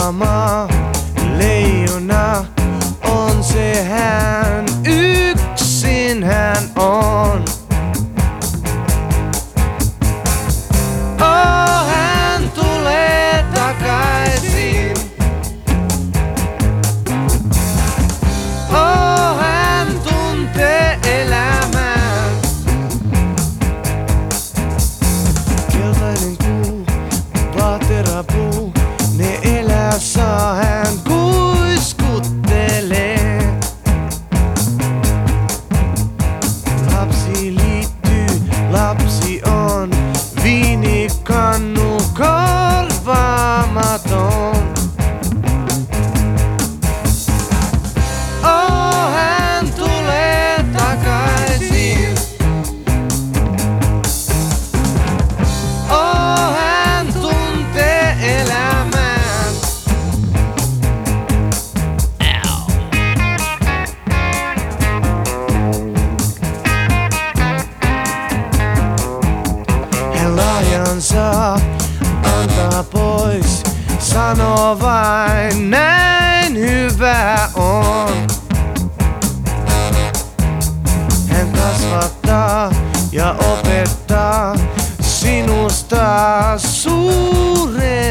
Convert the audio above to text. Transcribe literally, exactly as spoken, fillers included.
Sama leijona on se hän, yksin hän on. Oh, hän tulee takaisin. Oh, hän tuntee elämän. Keltainen kuu, vaaterapuu, ne elää saa hän kuiskuttelee. Lapsi liittyy, lapsi on, viinikannu korvaamaton. Oh, hän tulee takaisin. Oh, hän tuntee elämän. Hän lahjansa antaa pois, sanoo vain näin hyvä on. Hän kasvattaa ja opettaa sinusta suuren.